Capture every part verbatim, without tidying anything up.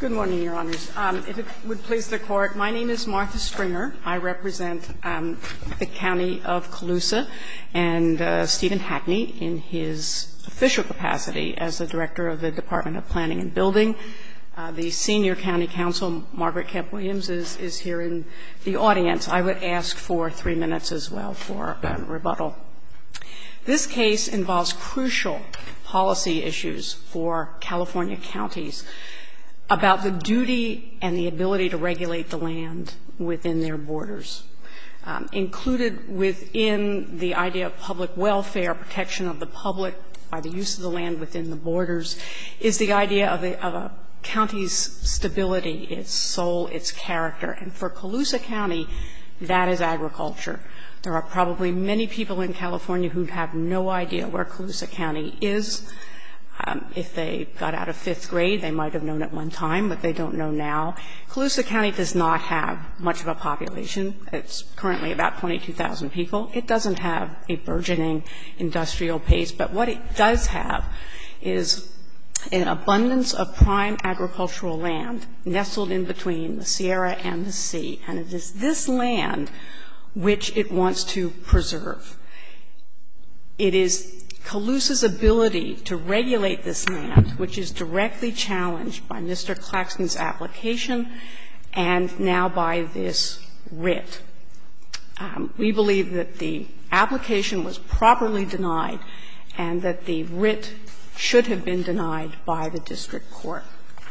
Good morning, Your Honors. Um, if it would please the Court, my name is Martha Stringer. I represent um, the County of Colusa and uh, Stephen Hackney in his official capacity as the Director of the Department of Planning and Building. Uh, the Senior County Counsel, Margaret Kemp-Williams, is, is here in the audience. I would ask for three minutes as well for um, rebuttal. This case involves crucial policy issues for California counties about the duty and the ability to regulate the land within their borders. Um, included within the idea of public welfare, protection of the public by the use of the land within the borders, is the idea of a, of a county's stability, its soul, its character. And for Colusa County, that is agriculture. There are probably many people in California who have no idea where Colusa County is. Um, if they got out of fifth grade, they might have known at one time, but they don't know now. Colusa County does not have much of a population. It's currently about twenty-two thousand people. It doesn't have a burgeoning industrial pace, but what it does have is an abundance of prime agricultural land nestled in between the Sierra and the sea. And it is this land which it wants to preserve. It is Colusa's ability to regulate this land, which is directly challenged by Mister Claxton's application and now by this writ. Um, we believe that the application was properly denied and that the writ should have been denied by the district court.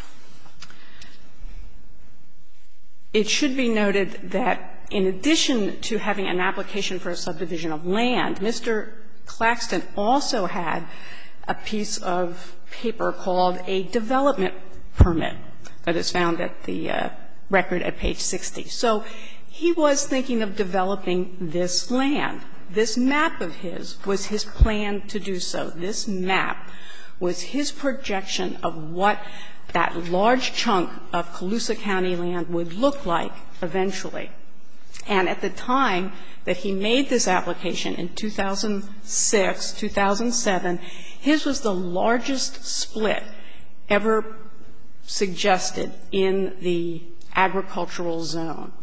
It should be noted that in addition to having an application for a subdivision of land, Mister Claxton also had a piece of paper called a development permit that is found at the uh, record at page sixty. So he was thinking of developing this land. This map of his was his plan to do so. This map was his projection of what that large chunk of Colusa County land would look like eventually. And at the time that he made this application in two thousand six, two thousand seven, his was the largest split ever suggested in the agricultural zone.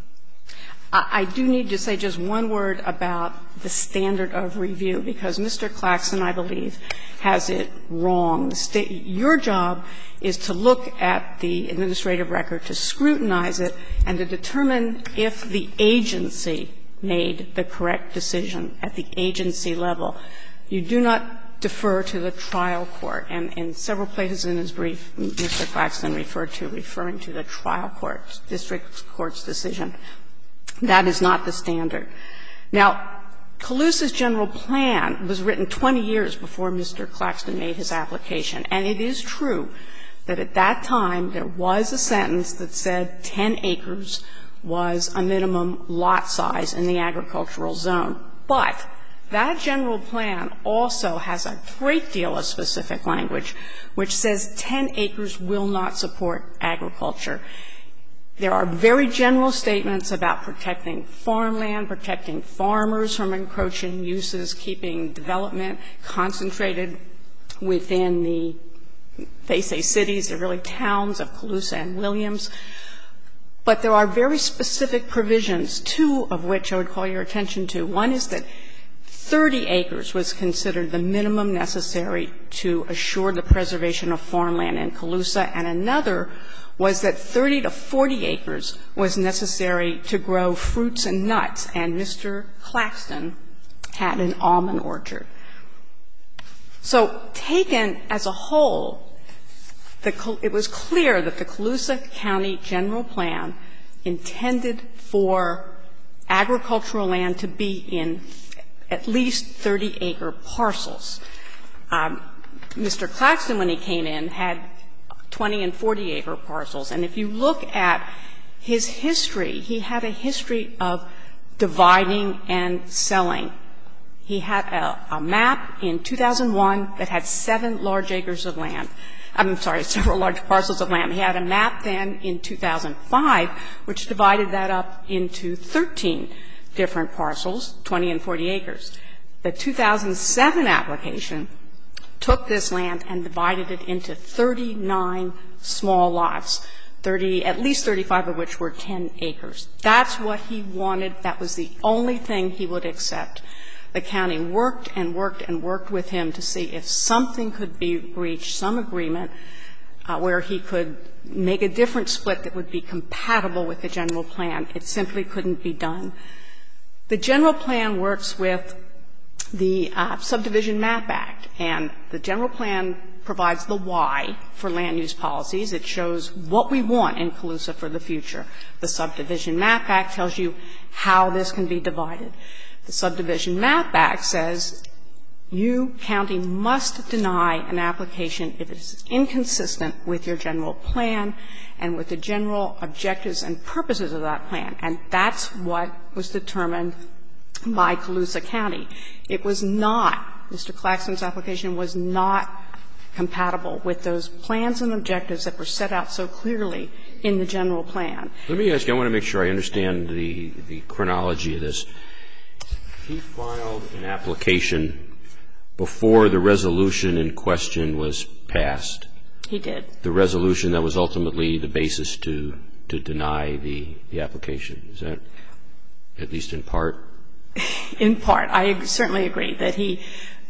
I do need to say just one word about the standard of review, because Mister Claxton, I believe, has it wrong. Your job is to look at the administrative record, to scrutinize it, and to determine if the agency made the correct decision at the agency level. You do not defer to the trial court. And in several places in his brief, Mister Claxton referred to referring to the trial court, district court's decision. That is not the standard. Now, Colusa's general plan was written twenty years before Mister Claxton made his application. And it is true that at that time there was a sentence that said ten acres was a minimum lot size in the agricultural zone. But that general plan also has a great deal of specific language which says ten acres will not support agriculture. There are very general statements about protecting farmland, protecting farmers from encroaching uses, keeping development concentrated within the, they say cities, they're really towns of Colusa and Williams. But there are very specific provisions, two of which I would call your attention to. One is that thirty acres was considered the minimum necessary to assure the preservation of farmland in Colusa, and another was that thirty to forty acres was necessary to grow fruits and nuts, and Mister Claxton had an almond orchard. So taken as a whole, the, it was clear that the Colusa County General Plan intended for agricultural land to be in at least thirty acre parcels. Um, Mister Claxton, when he came in, had twenty and forty acre parcels. And if you look at his history, he had a history of dividing and selling. He had a, a map in two thousand one that had seven large acres of land. I'm sorry, several large parcels of land. He had a map then in two thousand five which divided that up into thirteen different parcels, twenty and forty acres. The two thousand seven application took this land and divided it into thirty-nine small lots, thirty, at least thirty-five of which were ten acres. That's what he wanted. That was the only thing he would accept. The county worked and worked and worked with him to see if something could be reached, some agreement uh, where he could make a different split that would be compatible with the general plan. It simply couldn't be done. The general plan works with the uh, Subdivision Map Act, and the general plan provides the why for land use policies. It shows what we want in Colusa for the future. The Subdivision Map Act tells you how this can be divided. The Subdivision Map Act says you, county, must deny an application if it is inconsistent with your general plan and with the general objectives and purposes of that plan. And that's what was determined by Colusa County. It was not, Mister Claxton's application was not compatible with those plans and objectives that were set out so clearly in the general plan. Let me ask you, I want to make sure I understand the, the chronology of this. He filed an application before the resolution in question was passed. He did. The resolution that was ultimately the basis to, to deny the, the application. Is that at least in part? In part. I certainly agree that he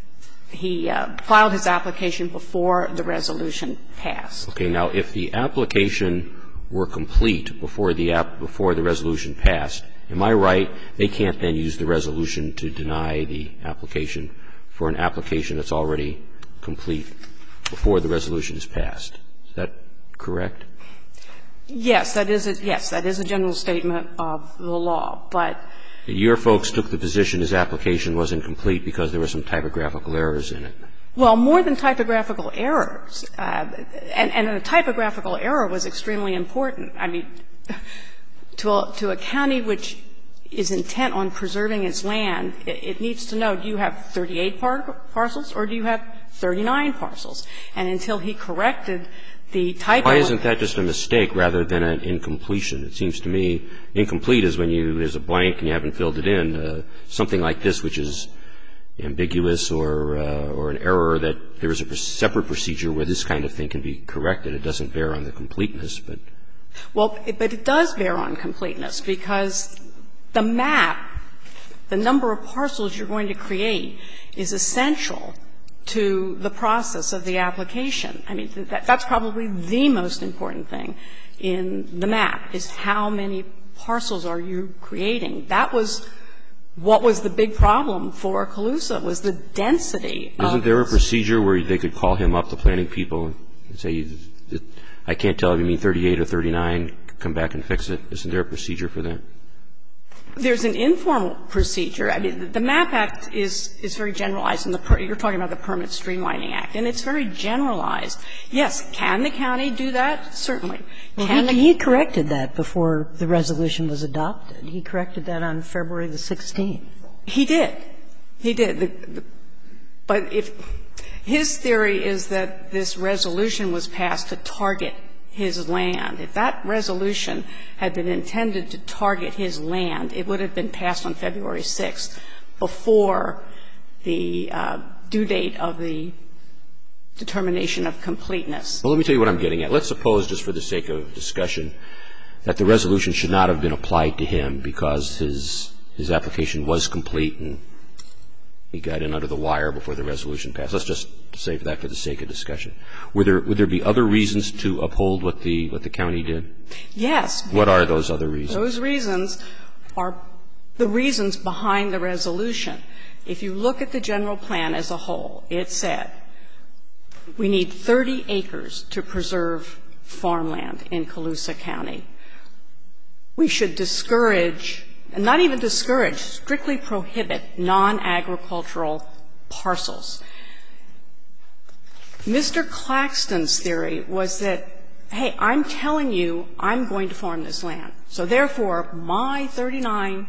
he uh, filed his application before the resolution passed. Okay. Now, if the application were complete before the app, before the resolution passed, am I right? They can't then use the resolution to deny the application for an application that's already complete before the resolution is passed. Is that correct? Yes, that is a, yes, that is a general statement of the law. But your folks took the position his application wasn't complete because there were some typographical errors in it. Well, more than typographical errors, uh, and, and a typographical error was extremely important. I mean, to a, to a county which is intent on preserving its land, it, it needs to know, do you have thirty-eight par- parcels or do you have thirty-nine parcels? And until he corrected the typo. Why isn't that just a mistake rather than an incompletion? It seems to me incomplete is when you, there's a blank and you haven't filled it in. Uh, something like this, which is ambiguous or, uh, or an error, that there is a separate procedure where this kind of thing can be corrected. It doesn't bear on the completeness, but. Well, it, but it does bear on completeness because the map, the number of parcels you're going to create is essential to the process of the application. I mean, that, that's probably the most important thing in the map, is how many parcels are you creating. That was what was the big problem for Colusa, was the density of. Isn't there a procedure where they could call him up, the planning people, and say, I can't tell if you mean thirty-eight or thirty-nine, come back and fix it? Isn't there a procedure for that? There's an informal procedure. I mean, the MAP Act is, is very generalized, and the per, you're talking about the Permit Streamlining Act, and it's very generalized. Yes, can the county do that? Certainly. Well, can he, the, he corrected that before the resolution was adopted. He corrected that on February the sixteenth. He did. He did. The, the, but if his theory is that this resolution was passed to target his land. If that resolution had been intended to target his land, it would have been passed on February sixth before the uh, due date of the determination of completeness. Well, let me tell you what I'm getting at. Let's suppose, just for the sake of discussion, that the resolution should not have been applied to him because his his application was complete and he got in under the wire before the resolution passed. Let's just save that for the sake of discussion. Would there would there be other reasons to uphold what the what the county did? Yes. What are those other reasons? Those reasons are the reasons behind the resolution. If you look at the general plan as a whole, it said we need thirty acres to preserve farmland in Colusa County. We should discourage, and not even discourage, strictly prohibit non-agricultural parcels. Mister Claxton's theory was that, hey, I'm telling you I'm going to farm this land, so therefore my thirty-nine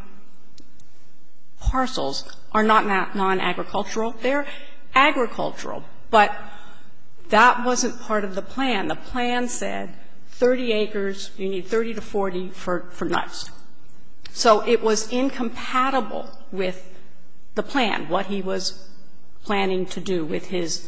parcels are not non-agricultural, they're agricultural. But that wasn't part of the plan. The plan said thirty acres, you need thirty to forty for, for nuts. So it was incompatible with the plan, what he was planning to do with his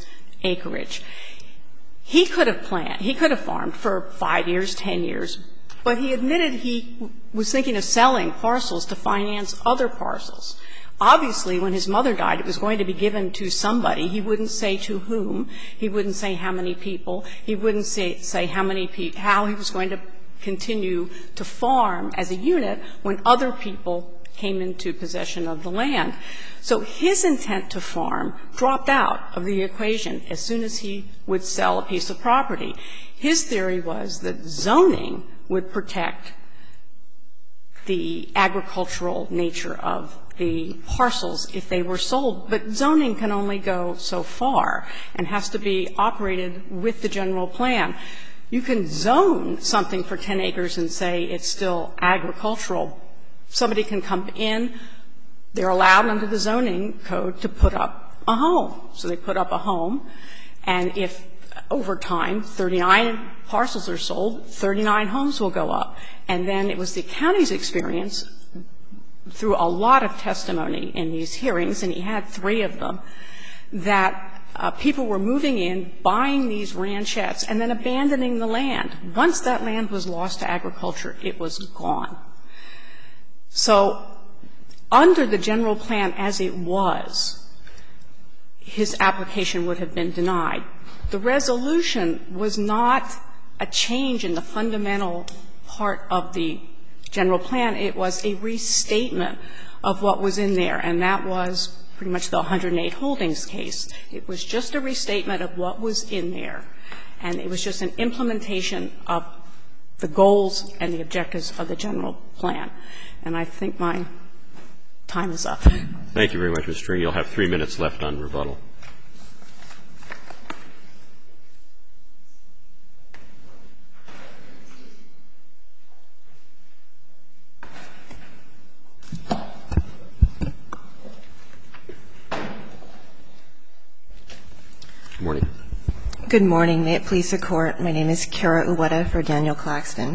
acreage. He could have planned, he could have farmed for five years, ten years, but he admitted he was thinking of selling parcels to finance other parcels. Obviously, when his mother died, it was going to be given to somebody. He wouldn't say to whom. He wouldn't say how many people. He wouldn't say, say how many pe- how he was going to continue to farm as a unit when other people came into possession of the land. So his intent to farm dropped out of the equation as soon as he would sell a piece of property. His theory was that zoning would protect the agricultural nature of the parcels if they were sold, but zoning can only go so far and has to be operated with the general plan. You can zone something for ten acres and say it's still agricultural. Somebody can come in, they're allowed under the zoning code to put up a home. So they put up a home, and if over time thirty-nine parcels are sold, thirty-nine homes will go up. And then it was the county's experience through a lot of testimony in these hearings, and he had three of them, that uh, people were moving in, buying these ranchettes, and then abandoning the land. Once that land was lost to agriculture, it was gone. So under the general plan as it was, his application would have been denied. The resolution was not a change in the fundamental part of the general plan. It was a restatement of what was in there, and that was pretty much the one hundred eight Holdings case. It was just a restatement of what was in there, and it was just an implementation of the goals and the objectives of the general plan. And I think my time is up. Thank you very much, Miz String. You'll have three minutes left on rebuttal. Good morning. Good morning. May it please the Court. My name is Kara Uweta for Daniel Claxton.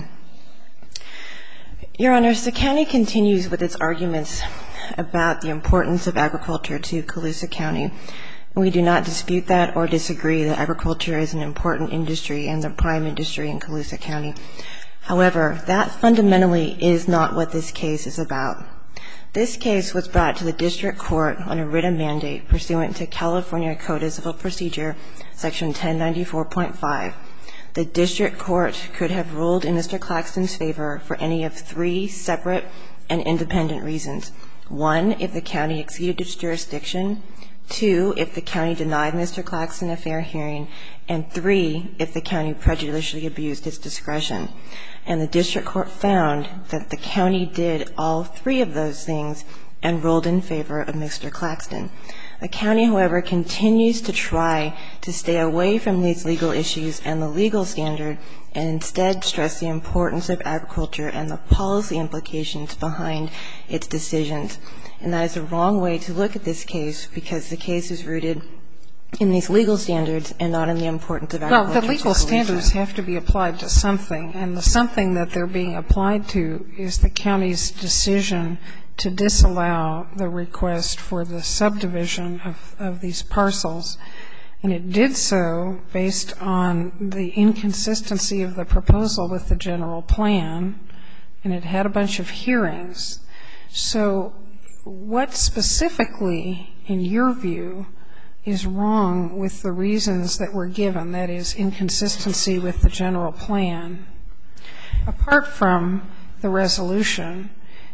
Your Honors, the county continues with its arguments about the importance of agriculture to Colusa County. We do not dispute that or disagree that agriculture is an important industry and the prime industry in Colusa County. However, that fundamentally is not what this case is about. This case was brought to the district court on a written mandate pursuant to California Code of Civil Procedure, Section ten ninety-four point five. The district court could have ruled in Mister Claxton's favor for any of three separate and independent reasons. One, if the county exceeded its jurisdiction. Two, if the county denied Mister Claxton a fair hearing. And three, if the county prejudicially abused its discretion. And the district court found that the county did all three of those things and ruled in favor of Mister Claxton. The county, however, continues to try to stay away from these legal issues and the legal standard and instead stress the importance of agriculture and the policy implications behind its decisions. And that is the wrong way to look at this case because the case is rooted in these legal standards and not in the importance of agriculture. Well, the legal standards have to be applied to something, and the something that they're being applied to is the county's decision to disallow the request for the subdivision of, of these parcels. And it did so based on the inconsistency of the proposal with the general plan, and it had a bunch of hearings. So what specifically, in your view, is wrong with the reasons that were given, that is, inconsistency with the general plan? Apart from the resolution,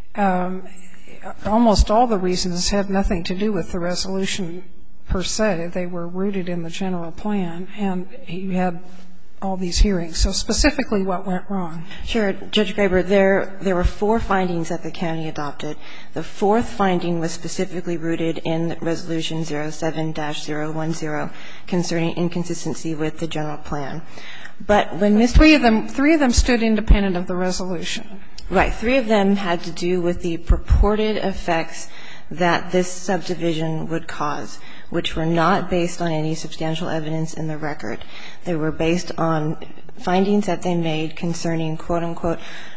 um, almost all the reasons had nothing to do with the resolution per se. They were rooted in the general plan, and you had all these hearings. So specifically, what went wrong? Sure. Judge Graber, there, there were four findings that the county adopted. The fourth finding was specifically rooted in Resolution zero seven dash zero one zero concerning inconsistency with the general plan. But when Mister Three of them, three of them stood independent of the resolution. Right. Three of them had to do with the purported effects that this subdivision would cause, which were not based on any substantial evidence in the record. They were based on findings that they made concerning, quote, unquote,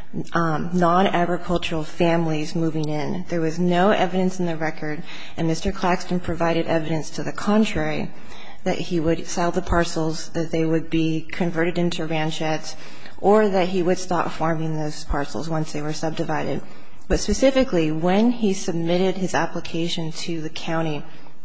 um, non-agricultural families moving in. There was no evidence in the record, and Mister Claxton provided evidence to the contrary, that he would sell the parcels, that they would be converted into ranchettes, or that he would stop farming those parcels once they were subdivided. But specifically, when he submitted his application to the county,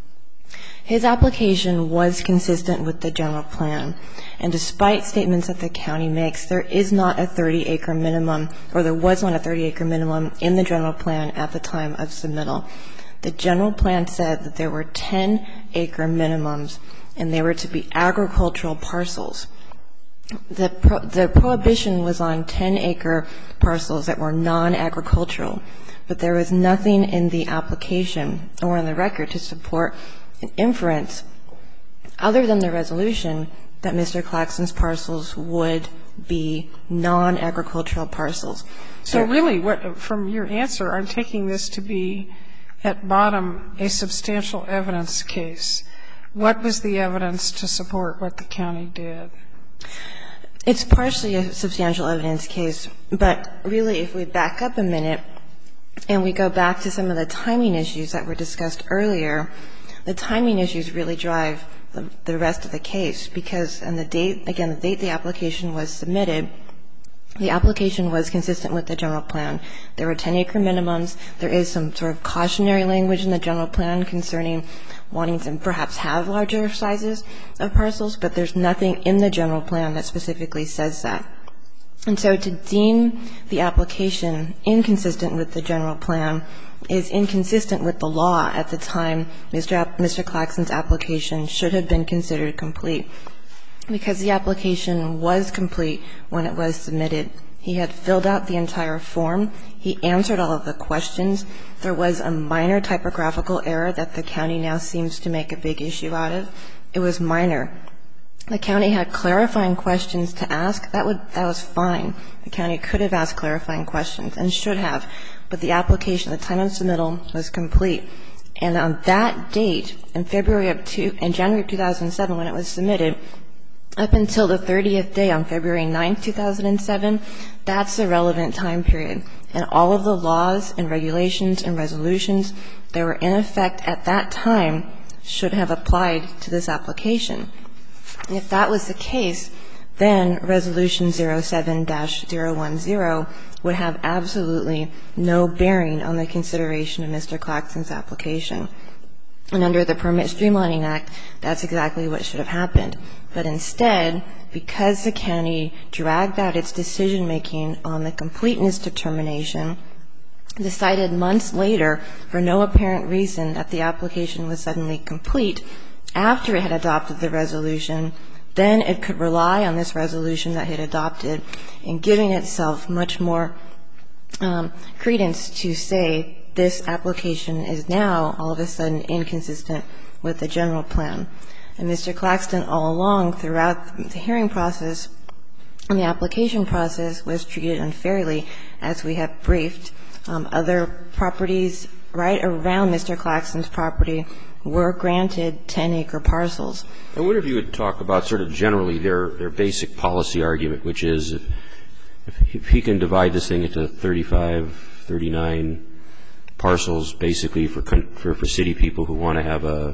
his application was consistent with the general plan. And despite statements that the county makes, there is not a thirty acre minimum, or there was not a thirty acre minimum in the general plan at the time of submittal. The general plan said that there were ten acre minimums, and they were to be agricultural parcels. The, pro- the prohibition was on ten acre parcels that were non-agricultural, but there was nothing in the application or in the record to support an inference other than the resolution that Mister Claxton's parcels would be non-agricultural parcels. So really, what, from your answer, I'm taking this to be, at bottom, a substantial evidence case. What was the evidence to support what the county did? It's partially a substantial evidence case, but really, if we back up a minute and we go back to some of the timing issues that were discussed earlier, the timing issues really drive the, the rest of the case, because on the date, again, the date the application was submitted, the application was consistent with the general plan. There were ten acre minimums. There is some sort of cautionary language in the general plan concerning wanting to perhaps have larger sizes of parcels, but there's nothing in the general plan that specifically says that. And so to deem the application inconsistent with the general plan is inconsistent with the law at the time Mister Mister Claxton's application should have been considered complete, because the application was complete when it was submitted. He had filled out the entire form. He answered all of the questions. There was a minor typographical error that the county now seems to make a big issue out of. It was minor. The county had clarifying questions to ask. That would that was fine. The county could have asked clarifying questions and should have, but the application at the time of submittal was complete. And on that date, in February of two, in January of two thousand seven, when it was submitted, up until the thirtieth day on February ninth, two thousand seven, that's the relevant time period. And all of the laws and regulations and resolutions that were in effect at that time should have applied to this application. And if that was the case, then Resolution zero seven dash zero one zero would have absolutely no bearing on the consideration of Mister Claxton's application. And under the Permit Streamlining Act, that's exactly what should have happened. But instead, because the county dragged out its decision-making on the completeness determination, decided months later, for no apparent reason, that the application was suddenly complete, after it had adopted the resolution, then it could rely on this resolution that it had adopted in giving itself much more um, credence to say this application is now all of a sudden inconsistent with the general plan. And Mister Claxton all along throughout the hearing process and the application process was treated unfairly, as we have briefed. Um, other properties right around Mister Claxton's property were granted ten acre parcels. I wonder if you would talk about sort of generally their, their basic policy argument, which is if, if he can divide this thing into thirty-five, thirty-nine parcels, basically for, for, for city people who want to have a,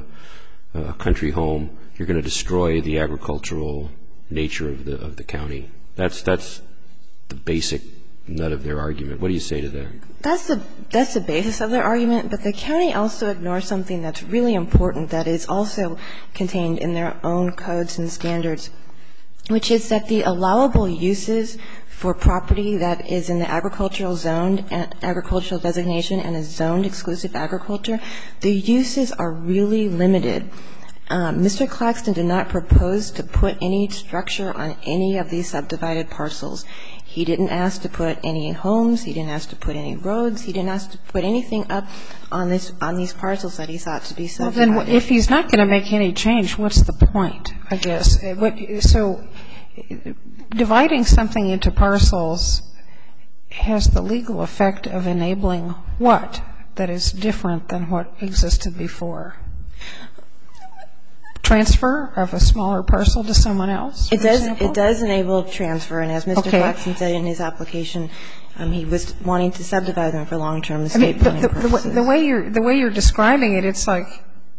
a country home, you're going to destroy the agricultural nature of the of the county. That's that's the basic nut of their argument. What do you say to that? That's the that's the basis of their argument, but the county also ignores something that's really important that is also contained in their own codes and standards, which is that the allowable uses for property that is in the agricultural zone, agricultural designation and is zoned exclusive agriculture, the uses are really limited. Um, Mister Claxton did not propose to put any structure on any of these subdivided parcels. He didn't ask to put any homes. He didn't ask to put any roads. He didn't ask to put anything up on this on these parcels that he thought to be subdivided. Well, then if he's not going to make any change, what's the point, I guess? What, so dividing something into parcels has the legal effect of enabling what that is different than what existed before? Transfer of a smaller parcel to someone else? It does. It does enable transfer, and as Mister Okay. Claxton said in his application, um, he was wanting to subdivide them for long-term estate I mean, planning the, purposes. The, the way you're the way you're describing it, it's like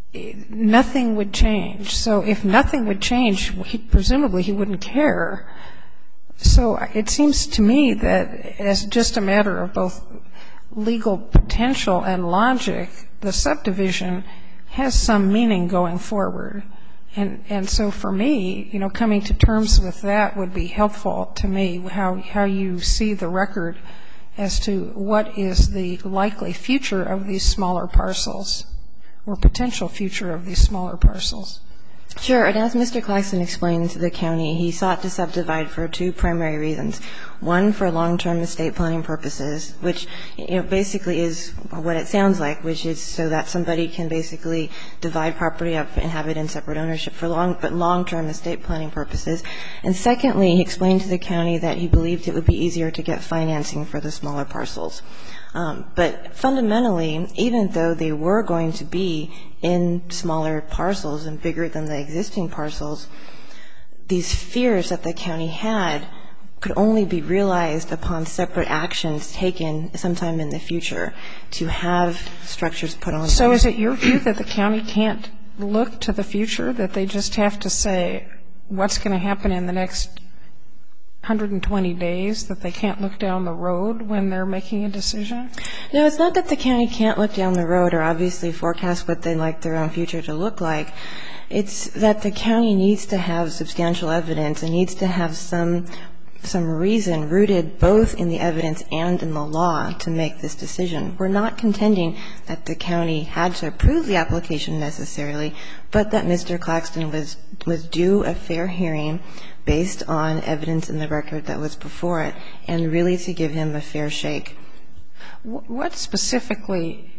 nothing would change. So if nothing would change, he, presumably he wouldn't care. So it seems to me that as just a matter of both legal potential and logic, the subdivision has some meaning going forward. And and so for me, you know, coming to terms with that would be helpful to me, how how you see the record as to what is the likely future of these smaller parcels or potential future of these smaller parcels. Sure. And as Mister Claxton explained to the county, he sought to subdivide for two primary reasons. One, for long-term estate planning purposes, which, you know, basically is what it sounds like, which is so that somebody can basically divide property up and have it in separate ownership for long, but long-term estate planning purposes. And secondly, he explained to the county that he believed it would be easier to get financing for the smaller parcels. Um, but fundamentally, even though they were going to be in smaller parcels and bigger than the existing parcels, these fears that the county had could only be realized upon separate actions taken sometime in the future to have structures put on them. So is it your view that the county can't look to the future, that they just have to say what's going to happen in the next one hundred twenty days, that they can't look down the road when they're making a decision? No, it's not that the county can't look down the road or obviously forecast what they'd like their own future to look like. It's that the county needs to have substantial evidence and needs to have some some reason rooted both in the evidence and in the law to make this decision. We're not contending that the county had to approve the application necessarily, but that Mister Claxton was was due a fair hearing based on evidence in the record that was before it, and really to give him a fair shake. What specifically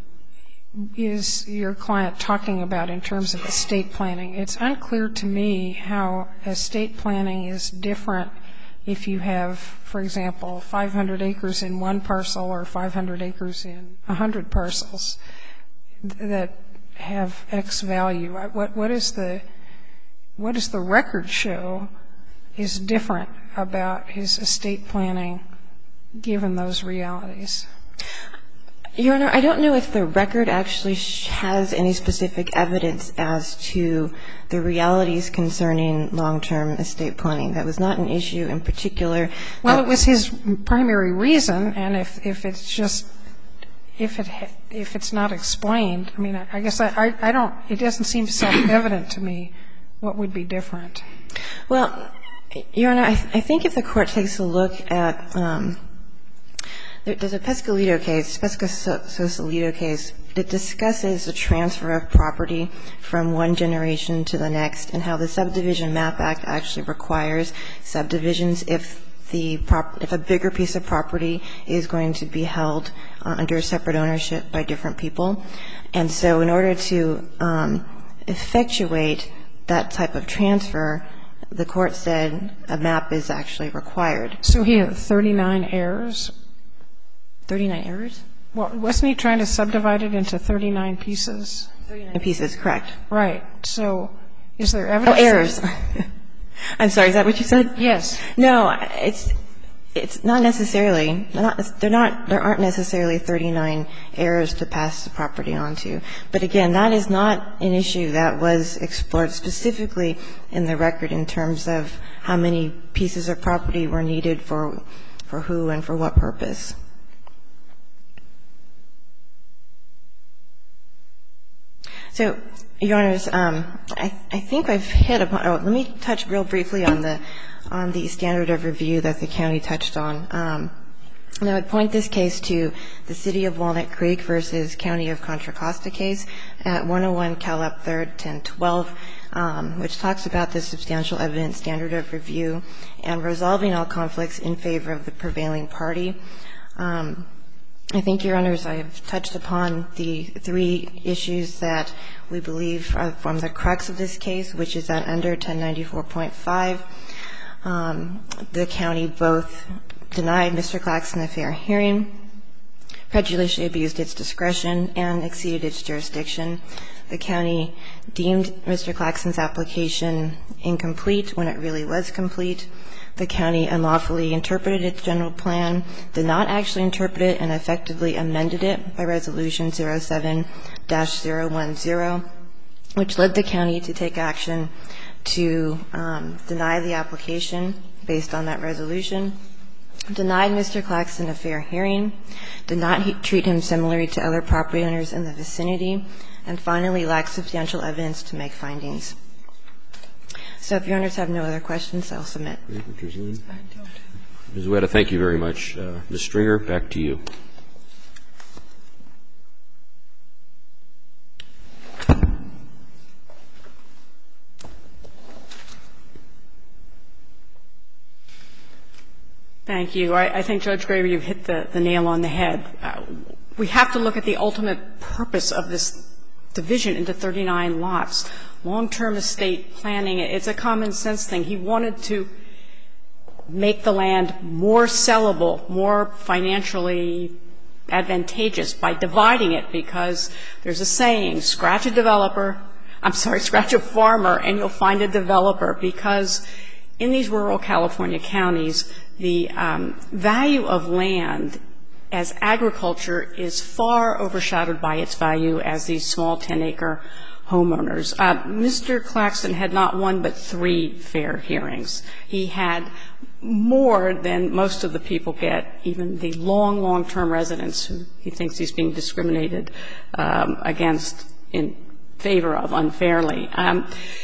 is your client talking about in terms of estate planning? It's unclear to me how estate planning is different if you have, for example, five hundred acres in one parcel or five hundred acres in one hundred parcels that have X value. What, what is the, what does the record show is different about his estate planning given those realities? Your Honor, I don't know if the record actually has any specific evidence as to the realities concerning long-term estate planning. That was not an issue in particular. Well, it was his primary reason, and if, if it's just, if it if it's not explained, I mean, I guess I, I don't, it doesn't seem self-evident to me what would be different. Well, Your Honor, I, I think if the Court takes a look at, um, there, there's a Pescalito case, Pesca-Sausalito case, that discusses the transfer of property from one generation to the next and how the Subdivision Map Act actually requires subdivisions if the prop, if a bigger piece of property is going to be held uh, under separate ownership by different people. And so in order to um, effectuate that type of transfer, the Court said a map is actually required. So he had thirty-nine heirs? thirty-nine heirs? Well, wasn't he trying to subdivide it into thirty-nine pieces? thirty-nine pieces, correct. Right. So is there evidence? Oh, heirs. I'm sorry, is that what you said? Yes. No, it's it's not necessarily. Not, they're not. There aren't necessarily thirty-nine heirs to pass the property on to. But again, that is not an issue that was explored specifically in the record in terms of how many pieces of property were needed for for who and for what purpose. So, Your Honors, um, I, I think I've hit upon. Oh, let me touch real briefly on the on the standard of review that the county touched on. Um, and I would point this case to the City of Walnut Creek versus County of Contra Costa case at one oh one Calap third ten twelve, um, which talks about the substantial evidence standard of review and resolving all conflicts in favor of the prevailing party. Um, I think, Your Honors, I have touched upon the three issues that we believe are from the crux of this case, which is that under ten ninety-four point five, um, the county both denied Mister Claxton a fair hearing, prejudicially abused its discretion, and exceeded its jurisdiction. The county deemed Mister Claxton's application incomplete when it really was complete. The county unlawfully interpreted its general plan, did not actually interpret it, and effectively amended it by Resolution zero seven dash zero one zero. which led the county to take action to um, deny the application based on that resolution, denied Mister Claxton a fair hearing, did not he- treat him similarly to other property owners in the vicinity, and finally lacked substantial evidence to make findings. So if Your Honors have no other questions, I'll submit. Miz Weta, thank you very much. Uh, Miz Stringer, back to you. Thank you. I, I think, Judge Graber, you've hit the, the nail on the head. Uh, we have to look at the ultimate purpose of this division into thirty-nine lots. Long-term estate planning, it's a common sense thing. He wanted to make the land more sellable, more financially advantageous by dividing it, because there's a saying, scratch a developer, I'm sorry, scratch a farmer and you'll find a developer, because in these rural California counties, the um, value of land as agriculture is far overshadowed by its value as these small ten-acre homeowners. Uh, Mister Claxton had not one but three fair hearings. He had more than most of the people get, even the long, long-term residents who he thinks he's being discriminated um, against in favor of unfairly. Um,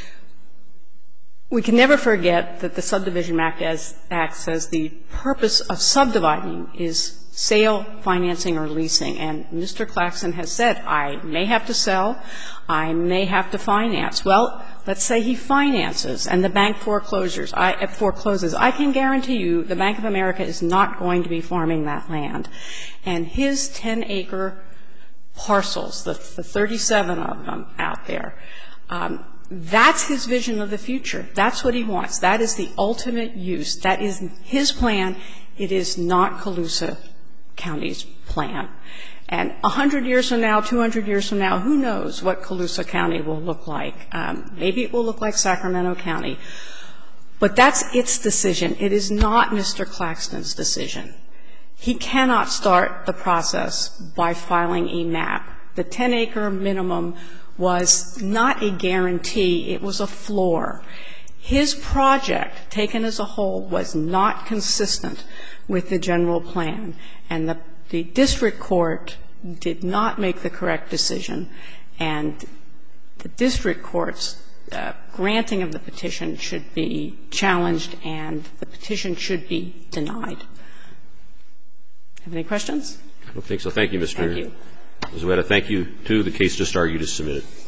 We can never forget that the Subdivision Act, as, Act says the purpose of subdividing is sale, financing, or leasing. And Mister Claxton has said, I may have to sell, I may have to finance. Well, let's say he finances and the bank foreclosures, I, forecloses. I can guarantee you the Bank of America is not going to be farming that land. And his ten-acre parcels, the, the thirty-seven of them out there, um, that's his vision of the future. That's what he wants. That is the ultimate use. That is his plan. It is not Colusa County's plan. And a hundred years from now, two hundred years from now, who knows what Colusa County will look like. Um, maybe it will look like Sacramento County. But that's its decision. It is not Mister Claxton's decision. He cannot start the process by filing a map. The ten-acre minimum was not a guarantee, it was a floor. His project, taken as a whole, was not consistent with the general plan, and the, the district court did not make the correct decision, and the district court's uh, granting of the petition should be challenged and the petition should be denied. Have any questions? I don't think so. Thank you, Mister Thank you. Miz Weta, thank you, too. The case just argued is submitted.